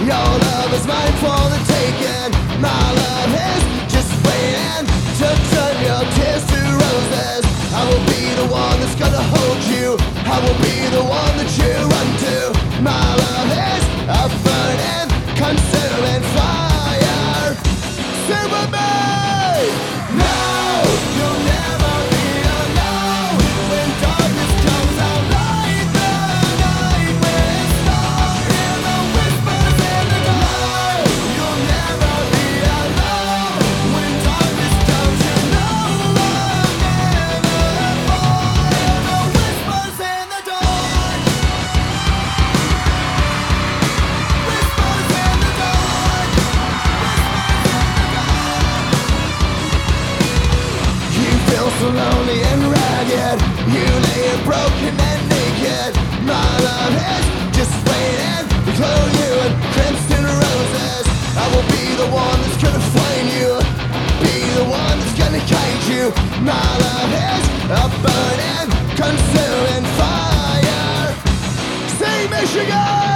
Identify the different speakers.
Speaker 1: Your love is mine for the taking. My love is just waiting to turn your tears to roses. I will be the one that's gonna hold you. I will be the one that you run to. My love is a burning, consuming fire. Sing with me! No, you'll never be alone. When darkness comes, I'll light the night with stars. Hear the whispers in the dark. You'll never be alone. When darkness comes, you know I'll never fall. Hear the whispers in the dark. Whispers in the dark. You feel so lonely and ragged. You lay here broken and naked. My love is just waiting to clone you in crimson roses. I will be the one that's gonna flame you. Be the one that's gonna guide you. My love is a burning, consuming fire. Say Michigan!